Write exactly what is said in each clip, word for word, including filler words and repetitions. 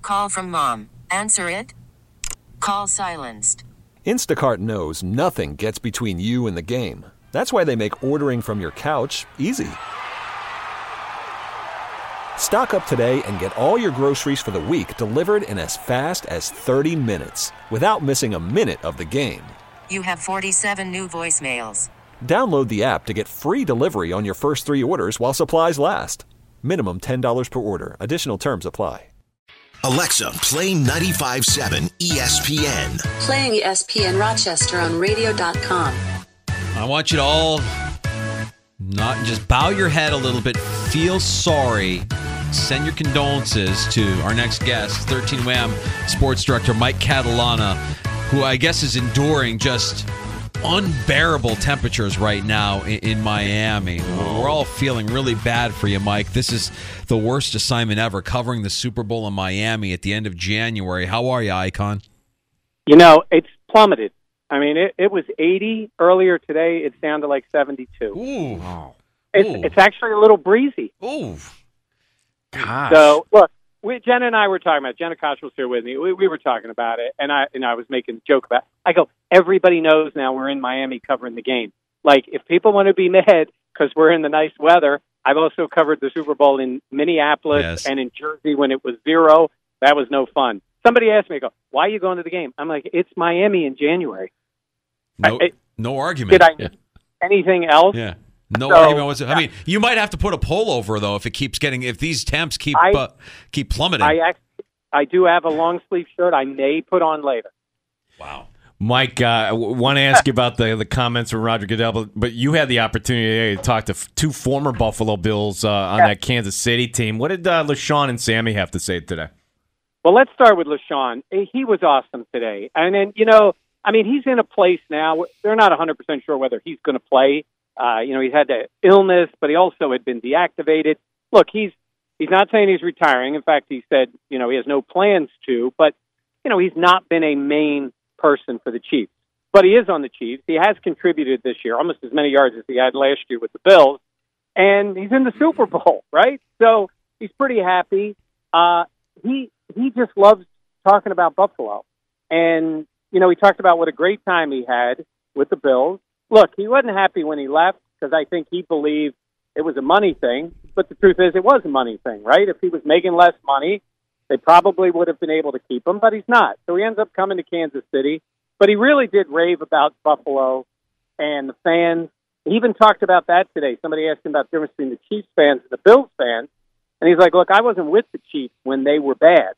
Call from mom. Answer it. Call silenced. Instacart knows nothing gets between you and the game. That's why they make ordering from your couch easy. Stock up today and get all your groceries for the week delivered in as fast as thirty minutes without missing a minute of the game. You have forty-seven new voicemails. Download the app to get free delivery on your first three orders while supplies last. Minimum ten dollars per order. Additional terms apply. Alexa, play ninety-five point seven E S P N. Playing E S P N Rochester on radio dot com. I want you to all not just bow your head a little bit, feel sorry, send your condolences to our next guest, thirteen Wham sports director Mike Catalana, who I guess is enduring just unbearable temperatures right now in, in Miami. We're all feeling really bad for you, Mike. This is the worst assignment ever, covering the Super Bowl in Miami at the end of January. How are you, Icon? You know, it's plummeted. I mean, it, it was eighty earlier today. It's down to like seventy-two. Ooh. Wow. It's, Ooh. it's actually a little breezy. Ooh. Gosh. So, look, we, Jen and I were talking about it. Jenna Koch was here with me. We, we were talking about it, and I and I was making a joke about it. I go, everybody knows now we're in Miami covering the game. Like, if people want to be mad because we're in the nice weather, I've also covered the Super Bowl in Minneapolis Yes. and in Jersey when it was zero. That was no fun. Somebody asked me, I go, why are you going to the game? I'm like, it's Miami in January. No, I, no argument. Did I yeah. anything else? Yeah. No So, argument whatsoever. I mean, you might have to put a poll over, though, if it keeps getting, if these temps keep I- uh, keep plummeting. I actually, I do have a long sleeve shirt I may put on later. Wow. Mike, uh, I w- want to ask you about the, the comments from Roger Goodell, but, but you had the opportunity today to talk to f- two former Buffalo Bills uh, on Yeah. that Kansas City team. What did uh, LaShawn and Sammy have to say today? Well, let's start with LaShawn. He was awesome today. And then, you know, I mean, he's in a place now. They're not one hundred percent sure whether he's going to play. Uh, you know, he's had the illness, but he also had been deactivated. Look, he's he's not saying he's retiring. In fact, he said, you know, he has no plans to. But, you know, he's not been a main person for the Chiefs. But he is on the Chiefs. He has contributed this year, almost as many yards as he had last year with the Bills. And he's in the Super Bowl, right? So he's pretty happy. Uh, he he just loves talking about Buffalo. And, you know, he talked about what a great time he had with the Bills. Look, he wasn't happy when he left because I think he believed it was a money thing. But the truth is it was a money thing, right? If he was making less money, they probably would have been able to keep him, but he's not. So he ends up coming to Kansas City. But he really did rave about Buffalo and the fans. He even talked about that today. Somebody asked him about the difference between the Chiefs fans and the Bills fans. And he's like, look, I wasn't with the Chiefs when they were bad.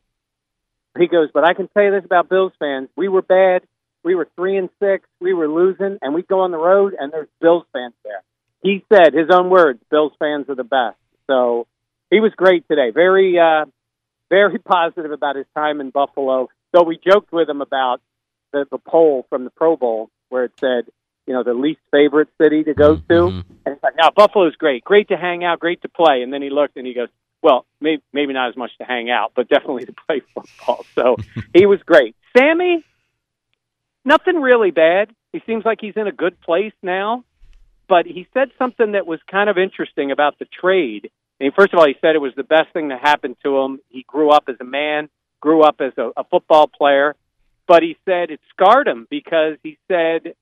He goes, but I can tell you this about Bills fans. We were bad. We were three and six. We were losing, and we'd go on the road, and there's Bills fans there. He said, his own words, Bills fans are the best. So he was great today. Very, uh, very positive about his time in Buffalo. So we joked with him about the, the poll from the Pro Bowl where it said, you know, the least favorite city to go to. Mm-hmm. And it's like, no, Buffalo's great. Great to hang out, great to play. And then he looked and he goes, well, maybe, maybe not as much to hang out, but definitely to play football. So he was great. Sammy, nothing really bad. He seems like he's in a good place now. But he said something that was kind of interesting about the trade. I mean, first of all, he said it was the best thing that happened to him. He grew up as a man, grew up as a, a football player. But he said it scarred him because he said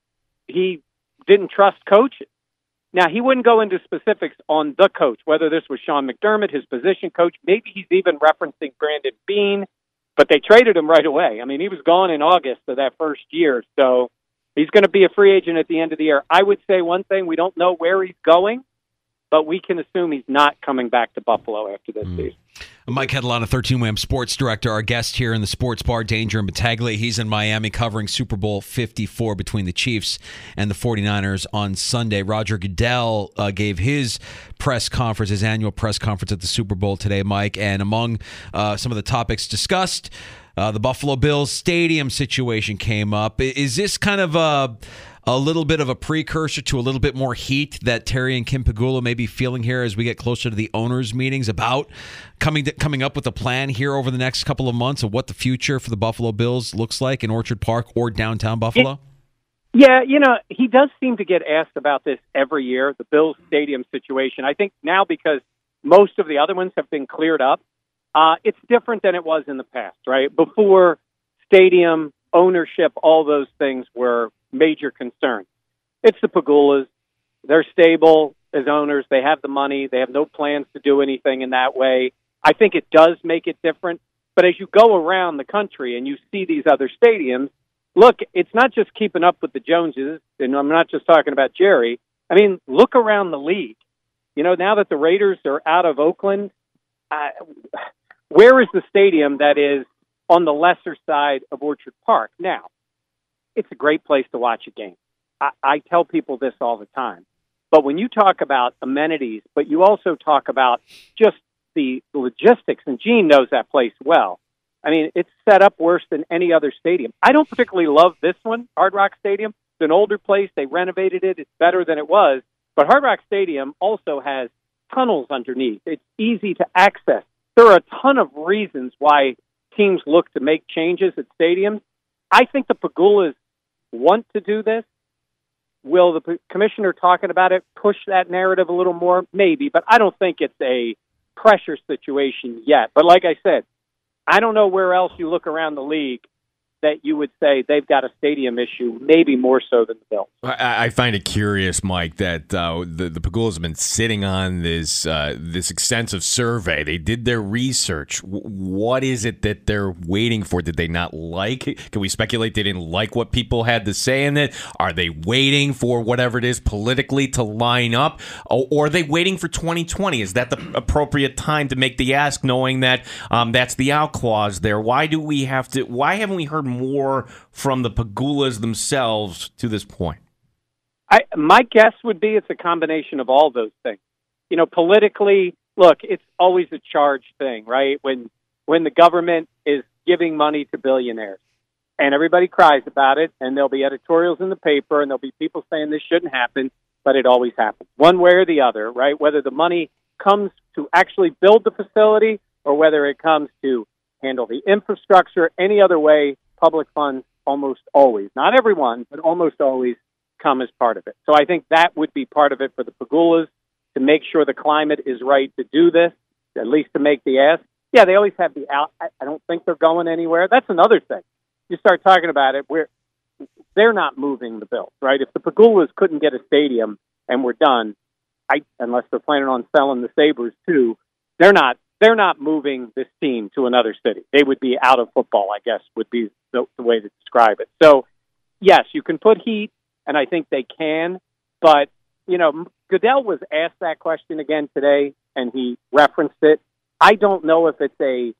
he didn't trust coaches. Now, he wouldn't go into specifics on the coach, whether this was Sean McDermott, his position coach. Maybe he's even referencing Brandon Beane, but they traded him right away. I mean, he was gone in August of that first year, so he's going to be a free agent at the end of the year. I would say one thing, we don't know where he's going, but we can assume he's not coming back to Buffalo after this mm. season. Mike Catalana, thirteen Wham sports director, our guest here in the sports bar, Danger and Battaglia. He's in Miami covering Super Bowl fifty-four between the Chiefs and the forty-niners on Sunday. Roger Goodell uh, gave his press conference, his annual press conference at the Super Bowl today, Mike, and among uh, some of the topics discussed, uh, the Buffalo Bills stadium situation came up. Is this kind of a... a little bit of a precursor to a little bit more heat that Terry and Kim Pegula may be feeling here as we get closer to the owners' meetings about coming to, coming up with a plan here over the next couple of months of what the future for the Buffalo Bills looks like in Orchard Park or downtown Buffalo? Yeah, you know, he does seem to get asked about this every year, the Bills stadium situation. I think now because most of the other ones have been cleared up, Uh, it's different than it was in the past, right? Before, stadium, ownership, all those things were major concerns. It's the Pegulas. They're stable as owners. They have the money. They have no plans to do anything in that way. I think it does make it different. But as you go around the country and you see these other stadiums, look, it's not just keeping up with the Joneses, and I'm not just talking about Jerry. I mean, look around the league. You know, now that the Raiders are out of Oakland, uh, where is the stadium that is on the lesser side of Orchard Park? Now, it's a great place to watch a game. I, I tell people this all the time. But when you talk about amenities, but you also talk about just the logistics, and Gene knows that place well. I mean, it's set up worse than any other stadium. I don't particularly love this one, Hard Rock Stadium. It's an older place. They renovated it. It's better than it was. But Hard Rock Stadium also has tunnels underneath. It's easy to access. There are a ton of reasons why teams look to make changes at stadiums. I think the Pegulas want to do this. Will the p- commissioner talking about it push that narrative a little more? Maybe, but I don't think it's a pressure situation yet. But like I said, I don't know where else you look around the league that you would say they've got a stadium issue, maybe more so than the Bills. I, I find it curious, Mike, that uh, the, the Pegulas have been sitting on this uh, this extensive survey. They did their research. W- what is it that they're waiting for? Did they not like it? Can we speculate they didn't like what people had to say in it? Are they waiting for whatever it is politically to line up? Or, or are they waiting for twenty twenty? Is that the appropriate time to make the ask, knowing that um, that's the out clause there? Why do we have to? Why haven't we heard more from the Pegulas themselves to this point? I, my guess would be it's a combination of all those things. You know, politically, look, it's always a charged thing, right? When when the government is giving money to billionaires, and everybody cries about it, and there'll be editorials in the paper, and there'll be people saying this shouldn't happen, but it always happens, one way or the other, right? Whether the money comes to actually build the facility or whether it comes to handle the infrastructure, any other way, public funds almost always, not everyone, but almost always come as part of it. So I think that would be part of it for the Pegulas to make sure the climate is right to do this, at least to make the ask. Yeah, they always have the out. I don't think they're going anywhere. That's another thing. You start talking about it, where they're not moving the Bills, right? If the Pegulas couldn't get a stadium and we're done, I, unless they're planning on selling the Sabres too, they're not. They're not moving this team to another city. They would be out of football, I guess, would be the, the way to describe it. So, yes, you can put heat, and I think they can. But, you know, Goodell was asked that question again today, and he referenced it. I don't know if it's a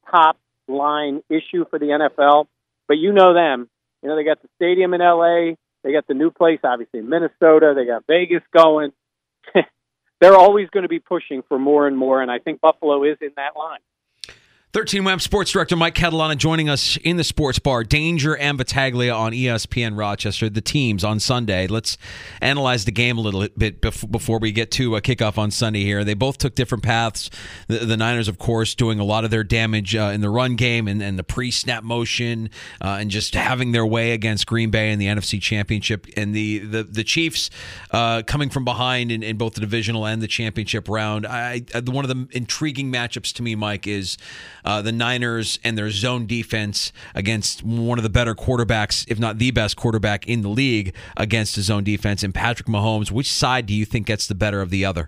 top-line issue for the N F L, but you know them. You know, they got the stadium in L A. They got the new place, obviously, in Minnesota. They got Vegas going. They're always going to be pushing for more and more, and I think Buffalo is in that line. thirteen Web Sports Director Mike Catalana joining us in the Sports Bar. Danger and Battaglia on E S P N Rochester. The teams on Sunday. Let's analyze the game a little bit before we get to a kickoff on Sunday here. They both took different paths. The, the Niners, of course, doing a lot of their damage uh, in the run game and, and the pre-snap motion uh, and just having their way against Green Bay in the N F C Championship. And the, the, the Chiefs uh, coming from behind in, in both the divisional and the championship round. I, I, one of the intriguing matchups to me, Mike, is Uh, the Niners and their zone defense against one of the better quarterbacks, if not the best quarterback in the league, against his zone defense. And Patrick Mahomes, which side do you think gets the better of the other?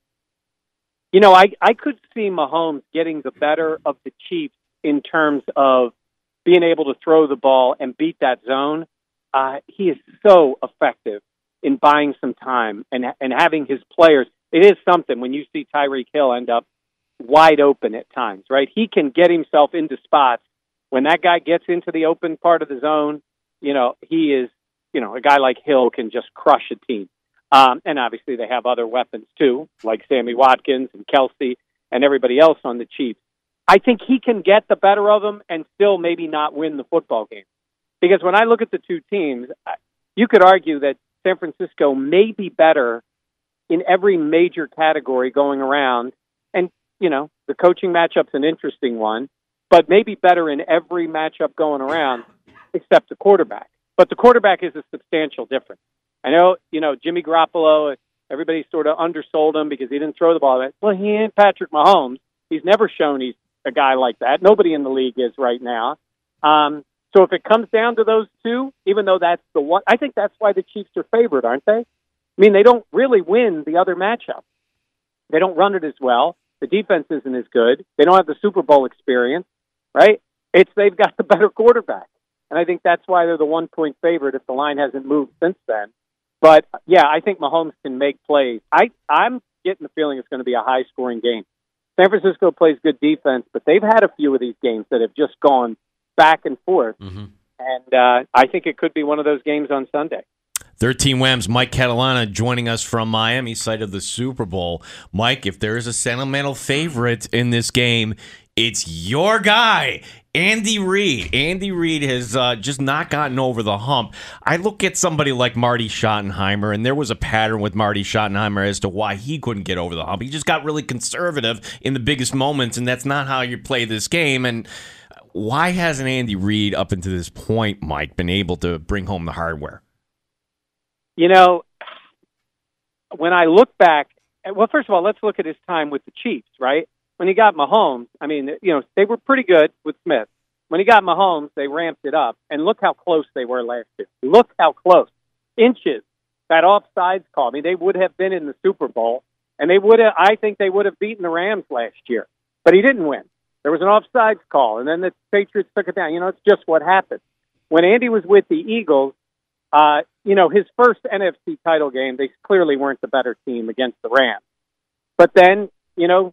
You know, I, I could see Mahomes getting the better of the Chiefs in terms of being able to throw the ball and beat that zone. Uh, he is so effective in buying some time and, and having his players. It is something when you see Tyreek Hill end up wide open at times, right? He can get himself into spots. When that guy gets into the open part of the zone, you know, he is, you know, a guy like Hill can just crush a team. Um, and obviously they have other weapons too, like Sammy Watkins and Kelsey and everybody else on the Chiefs. I think he can get the better of them and still maybe not win the football game. Because when I look at the two teams, you could argue that San Francisco may be better in every major category going around. And you know, the coaching matchup's an interesting one, but maybe better in every matchup going around except the quarterback. But the quarterback is a substantial difference. I know, you know, Jimmy Garoppolo, everybody sort of undersold him because he didn't throw the ball. Well, he ain't Patrick Mahomes. He's never shown he's a guy like that. Nobody in the league is right now. Um, so if it comes down to those two, even though that's the one, I think that's why the Chiefs are favored, aren't they? I mean, they don't really win the other matchup. They don't run it as well. The defense isn't as good. They don't have the Super Bowl experience, right? It's they've got the better quarterback. And I think that's why they're the one-point favorite if the line hasn't moved since then. But, yeah, I think Mahomes can make plays. I, I'm getting the feeling it's going to be a high-scoring game. San Francisco plays good defense, but they've had a few of these games that have just gone back and forth. Mm-hmm. And uh, I think it could be one of those games on Sunday. thirteen Whams, Mike Catalana joining us from Miami, site of the Super Bowl. Mike, if there is a sentimental favorite in this game, it's your guy, Andy Reid. Andy Reid has uh, just not gotten over the hump. I look at somebody like Marty Schottenheimer, and there was a pattern with Marty Schottenheimer as to why he couldn't get over the hump. He just got really conservative in the biggest moments, and that's not how you play this game. And why hasn't Andy Reid, up until this point, Mike, been able to bring home the hardware? You know, when I look back, well, first of all, let's look at his time with the Chiefs, right? When he got Mahomes, I mean, you know, they were pretty good with Smith. When he got Mahomes, they ramped it up. And look how close they were last year. Look how close. Inches. That offsides call. I mean, they would have been in the Super Bowl, and they would have, I think they would have beaten the Rams last year. But he didn't win. There was an offsides call, and then the Patriots took it down. You know, it's just what happened. When Andy was with the Eagles, uh, you know, his first N F C title game, they clearly weren't the better team against the Rams. But then, you know,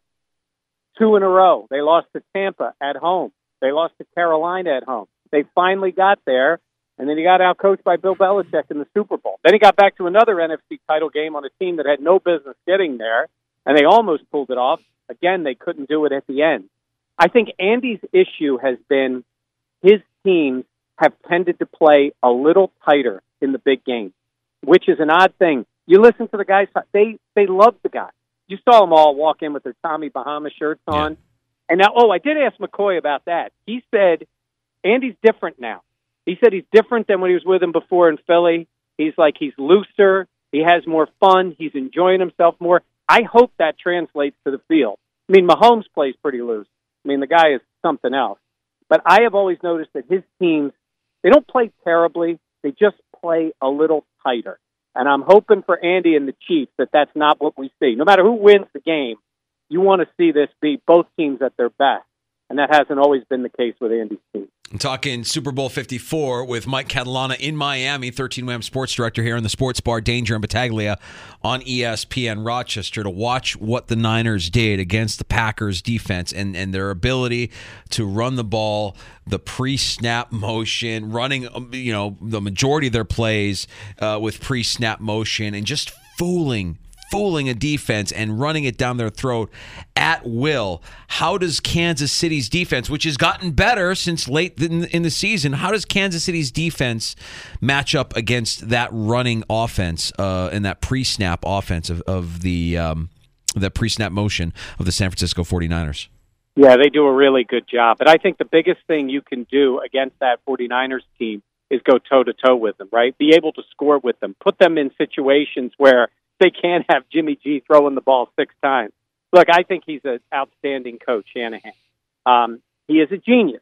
two in a row. They lost to Tampa at home. They lost to Carolina at home. They finally got there, and then he got outcoached by Bill Belichick in the Super Bowl. Then he got back to another N F C title game on a team that had no business getting there, and they almost pulled it off. Again, they couldn't do it at the end. I think Andy's issue has been his teams have tended to play a little tighter in the big games, which is an odd thing. You listen to the guys, they, they love the guy. You saw them all walk in with their Tommy Bahama shirts on. Yeah. And now, oh, I did ask McCoy about that. He said, Andy's different now. He said he's different than when he was with him before in Philly. He's like, he's looser. He has more fun. He's enjoying himself more. I hope that translates to the field. I mean, Mahomes plays pretty loose. I mean, the guy is something else. But I have always noticed that his teams, they don't play terribly. They just play a little tighter. And I'm hoping for Andy and the Chiefs that that's not what we see. No matter who wins the game, you want to see this be both teams at their best. And that hasn't always been the case with Andy's team. I'm talking Super Bowl fifty-four with Mike Catalana in Miami, thirteen Wham Sports Director here in the Sports Bar Danger and Battaglia on E S P N Rochester, to watch what the Niners did against the Packers defense and, and their ability to run the ball, the pre-snap motion, running, you know, the majority of their plays uh, with pre-snap motion, and just fooling fooling a defense and running it down their throat at will. How does Kansas City's defense, which has gotten better since late in, in the season, how does Kansas City's defense match up against that running offense uh, and that pre-snap offense of, of the um, that pre-snap motion of the San Francisco forty-niners? Yeah, they do a really good job. But I think the biggest thing you can do against that forty-niners team is go toe-to-toe with them, right? Be able to score with them. Put them in situations where they can't have Jimmy G throwing the ball six times. Look, I think he's an outstanding coach, Shanahan. Um, he is a genius.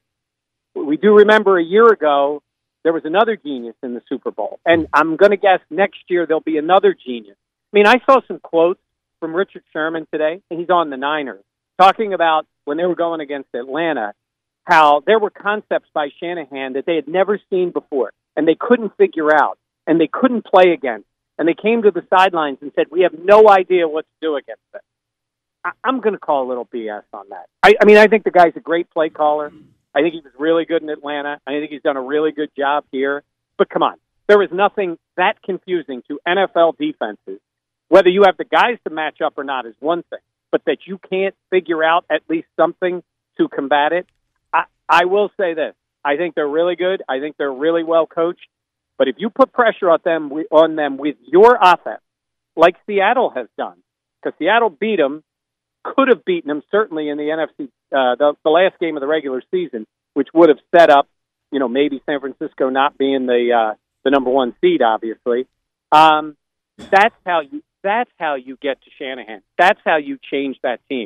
We do remember a year ago, there was another genius in the Super Bowl. And I'm going to guess next year there'll be another genius. I mean, I saw some quotes from Richard Sherman today, and he's on the Niners, talking about when they were going against Atlanta, how there were concepts by Shanahan that they had never seen before, and they couldn't figure out, and they couldn't play against. And they came to the sidelines and said, we have no idea what to do against it. I- I'm going to call a little B S on that. I-, I mean, I think the guy's a great play caller. I think he was really good in Atlanta. I think he's done a really good job here. But come on, there is nothing that confusing to N F L defenses. Whether you have the guys to match up or not is one thing, but that you can't figure out at least something to combat it. I, I will say this. I think they're really good. I think they're really well coached. But if you put pressure on them, on them with your offense, like Seattle has done, because Seattle beat them, could have beaten them certainly in the N F C, uh, the, the last game of the regular season, which would have set up, you know, maybe San Francisco not being the uh, the number one seed, obviously. Um, that's how you that's how you get to Shanahan. That's how you change that team.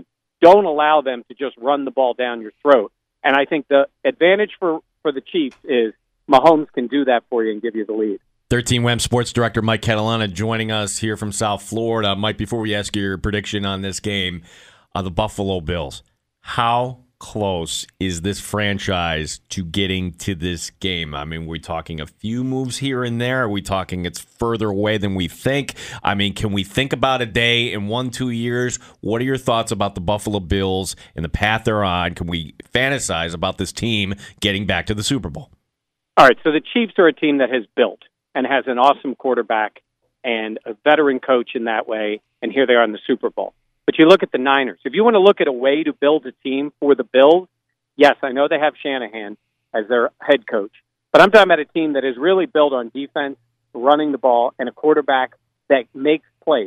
don't allow them to just run the ball down your throat. And I think the advantage for, for the Chiefs is Mahomes can do that for you and give you the lead. thirteen W A M Sports Director Mike Catalana joining us here from South Florida. Mike, before we ask your prediction on this game, uh, the Buffalo Bills, how close is this franchise to getting to this game? I mean, we're talking a few moves here and there. Are we talking it's further away than we think? I mean, can we think about a day in one, two years? What are your thoughts about the Buffalo Bills and the path they're on? Can we fantasize about this team getting back to the Super Bowl? All right, so the Chiefs are a team that has built and has an awesome quarterback and a veteran coach in that way, and here they are in the Super Bowl. But you look at the Niners. If you want to look at a way to build a team for the Bills, yes, I know they have Shanahan as their head coach, but I'm talking about a team that is really built on defense, running the ball, and a quarterback that makes plays.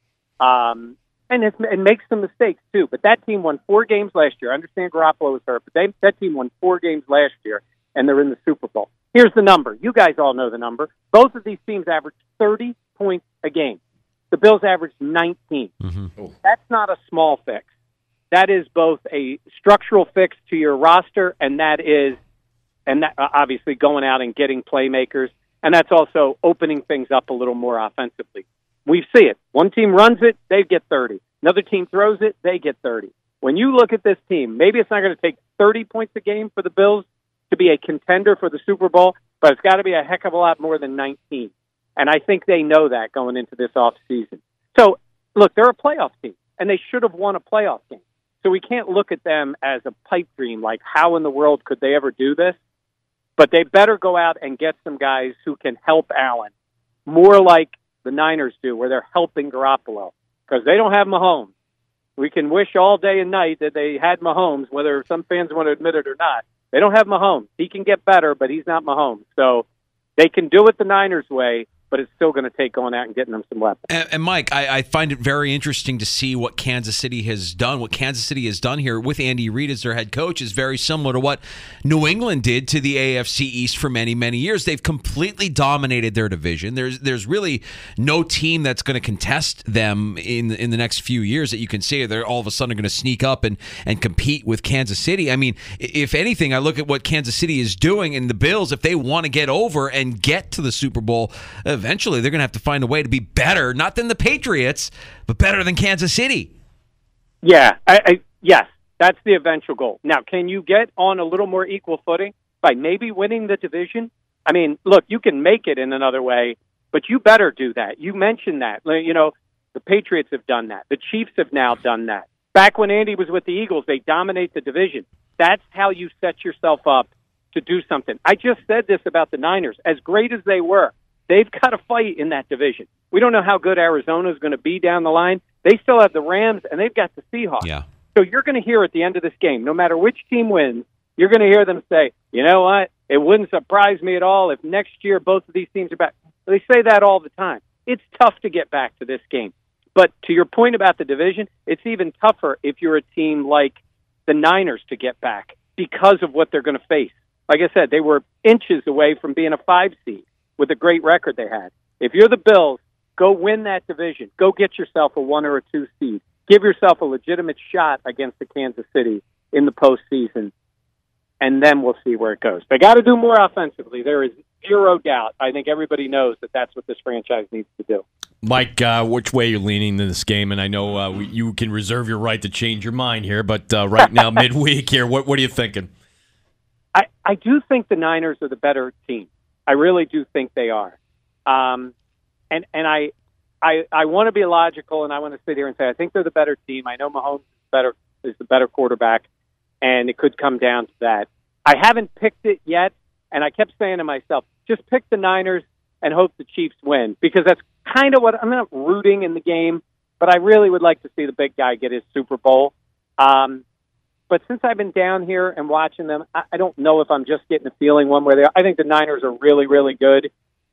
Um, and, it's, and makes some mistakes, too. But that team won four games last year. I understand Garoppolo was hurt, but they, that team won four games last year, and they're in the Super Bowl. Here's the number. You guys all know the number. Both of these teams average thirty points a game. The Bills average nineteen. Mm-hmm. That's not a small fix. That is both a structural fix to your roster, and that is, and that, uh, obviously going out and getting playmakers, and that's also opening things up a little more offensively. We see it. One team runs it, they get thirty. Another team throws it, they get thirty. When you look at this team, maybe it's not going to take thirty points a game for the Bills to be a contender for the Super Bowl, but it's got to be a heck of a lot more than nineteen. And I think they know that going into this offseason. So, look, they're a playoff team, and they should have won a playoff game. So we can't look at them as a pipe dream, like how in the world could they ever do this? But they better go out and get some guys who can help Allen, more like the Niners do, where they're helping Garoppolo, because they don't have Mahomes. We can wish all day and night that they had Mahomes, whether some fans want to admit it or not. They don't have Mahomes. He can get better, but he's not Mahomes. So they can do it the Niners way, but it's still going to take going out and getting them some weapons. And, and Mike, I, I find it very interesting to see what Kansas City has done. What Kansas City has done here with Andy Reid as their head coach is very similar to what New England did to the A F C East for many, many years. They've completely dominated their division. There's there's really no team that's going to contest them in in the next few years that you can say they're all of a sudden going to sneak up and, and compete with Kansas City. I mean, if anything, I look at what Kansas City is doing, and the Bills, if they want to get over and get to the Super Bowl, eventually they're going to have to find a way to be better, not than the Patriots, but better than Kansas City. Yeah, I, I, yes, that's the eventual goal. Now, can you get on a little more equal footing by maybe winning the division? I mean, look, you can make it in another way, but you better do that. You mentioned that. You know, the Patriots have done that. The Chiefs have now done that. Back when Andy was with the Eagles, they dominate the division. That's how you set yourself up to do something. I just said this about the Niners. As great as they were, they've got to fight in that division. We don't know how good Arizona is going to be down the line. They still have the Rams, and they've got the Seahawks. Yeah. So you're going to hear at the end of this game, no matter which team wins, you're going to hear them say, you know what, it wouldn't surprise me at all if next year both of these teams are back. They say that all the time. It's tough to get back to this game. But to your point about the division, it's even tougher if you're a team like the Niners to get back because of what they're going to face. Like I said, they were inches away from being a five seed with a great record they had. If you're the Bills, go win that division. Go get yourself a one or a two seed. Give yourself a legitimate shot against the Kansas City in the postseason, and then we'll see where it goes. They got to do more offensively. There is zero doubt. I think everybody knows that that's what this franchise needs to do. Mike, uh, which way you're leaning in this game? And I know uh, we, you can reserve your right to change your mind here, but uh, right now, midweek here, what, what are you thinking? I, I do think the Niners are the better team. I really do think they are. Um, and and I I, I want to be logical, and I want to sit here and say I think they're the better team. I know Mahomes is, better, is the better quarterback, and it could come down to that. I haven't picked it yet, and I kept saying to myself, just pick the Niners and hope the Chiefs win, because that's kind of what I'm not rooting in the game, but I really would like to see the big guy get his Super Bowl. Um, but since I've been down here and watching them, I, I don't know if I'm just getting a feeling one way or the other. I think the Niners are really, really good.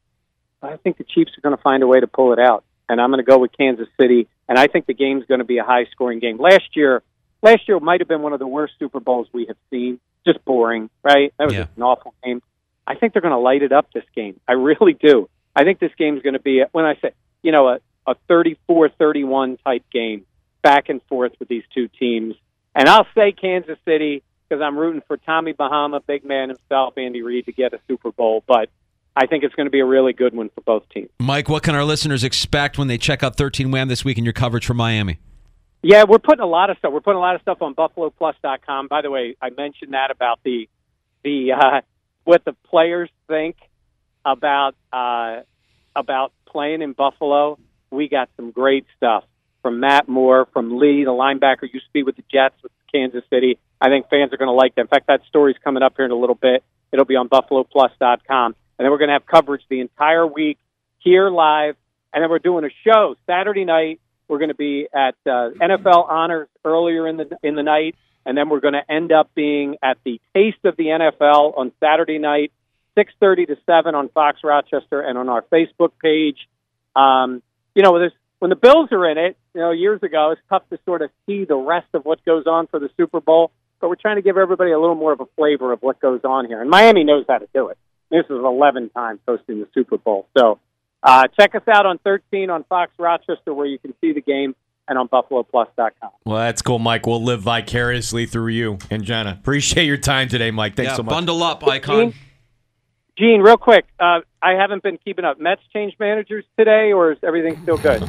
But I think the Chiefs are going to find a way to pull it out, and I'm going to go with Kansas City, and I think the game's going to be a high-scoring game. Last year, last year might have been one of the worst Super Bowls we have seen. Just boring, right? That was yeah. just an awful game. I think they're going to light it up this game. I really do. I think this game's going to be, when I say, you know, a, a thirty-four thirty-one type game, back and forth with these two teams. And I'll say Kansas City because I'm rooting for Tommy Bahama, big man himself, Andy Reid, to get a Super Bowl. But I think it's going to be a really good one for both teams. Mike, what can our listeners expect when they check out thirteen Wham this week in your coverage for Miami? Yeah, we're putting a lot of stuff. We're putting a lot of stuff on Buffalo Plus dot com. By the way, I mentioned that about the the uh, what the players think about uh, about playing in Buffalo. We got some great stuff from Matt Moore, from Lee, the linebacker used to be with the Jets, with Kansas City. I think fans are going to like that. In fact, that story's coming up here in a little bit. It'll be on Buffalo Plus dot com. And then we're going to have coverage the entire week here live. And then we're doing a show Saturday night. We're going to be at uh, N F L Honors earlier in the in the night. And then we're going to end up being at the Taste of the N F L on Saturday night, six thirty to seven on Fox Rochester and on our Facebook page. Um, you know, there's, when the Bills are in it, you know, years ago, it's tough to sort of see the rest of what goes on for the Super Bowl. But we're trying to give everybody a little more of a flavor of what goes on here. And Miami knows how to do it. This is eleven times hosting the Super Bowl. So uh, check us out on thirteen on Fox Rochester, where you can see the game, and on Buffalo Plus dot com. Well, that's cool, Mike. We'll live vicariously through you and Jenna. Appreciate your time today, Mike. Thanks yeah, so much. Bundle up, Icon. Gene, Gene real quick. Uh, I haven't been keeping up. Mets changed managers today, or is everything still good?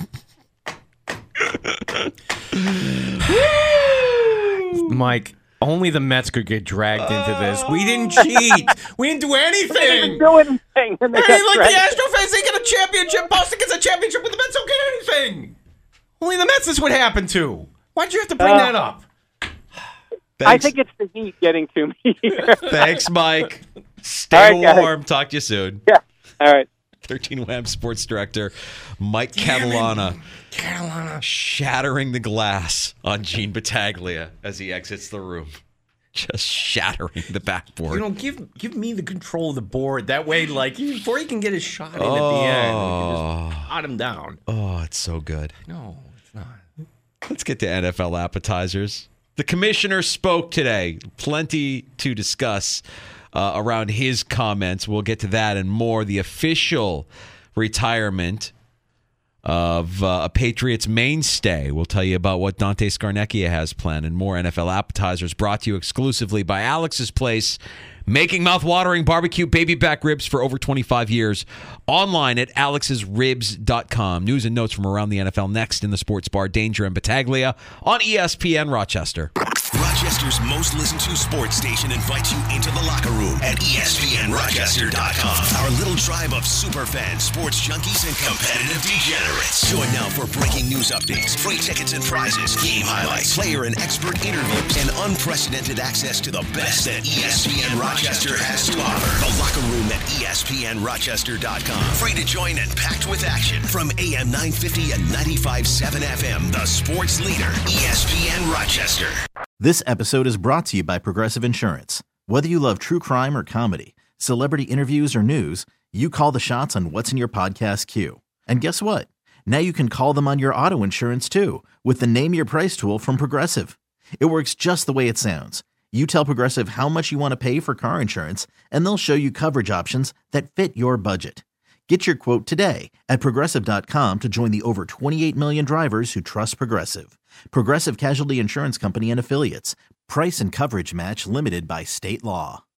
Mike, only the Mets could get dragged into this. We didn't cheat. We didn't do anything. They didn't do anything. And they I got mean, like dragged. the Astro fans, they get a championship. Boston gets a championship, but the Mets don't get anything. Only the Mets is what happened to. Why'd you have to bring Uh, that up? I think it's the heat getting to me here. Thanks, Mike. Stay All right, guys. warm. Talk to you soon. Yeah. All right. thirteen Wham Sports Director Mike Catalana. Carolina. Shattering the glass on Gene Battaglia as he exits the room. Just shattering the backboard. You know, give give me the control of the board. That way, like, before he can get his shot in at the end, we can just pot him down. Oh, it's so good. No, it's not. Let's get to N F L appetizers. The commissioner spoke today. Plenty to discuss uh, around his comments. We'll get to that and more. The official retirement of uh, a Patriots mainstay. We'll tell you about what Dante Scarnecchia has planned and more. N F L appetizers brought to you exclusively by Alex's Place, making mouth-watering barbecue baby back ribs for over twenty-five years. Online at alex's ribs dot com. News and notes from around the N F L next in the Sports Bar. Danger and Battaglia on E S P N Rochester. Rochester's most listened to sports station invites you into the locker room at E S P N Rochester dot com. Our little tribe of super fans, sports junkies, and competitive degenerates. Join now for breaking news updates, free tickets and prizes, game highlights, player and expert interviews, and unprecedented access to the best that E S P N Rochester has to offer. The locker room at E S P N Rochester dot com. Free to join and packed with action. From A M nine fifty and ninety-five point seven F M, the sports leader, E S P N Rochester. This episode is brought to you by Progressive Insurance. Whether you love true crime or comedy, celebrity interviews or news, you call the shots on what's in your podcast queue. And guess what? Now you can call them on your auto insurance too with the Name Your Price tool from Progressive. It works just the way it sounds. You tell Progressive how much you want to pay for car insurance, and they'll show you coverage options that fit your budget. Get your quote today at Progressive dot com to join the over twenty-eight million drivers who trust Progressive. Progressive Casualty Insurance Company and Affiliates. Price and coverage match limited by state law.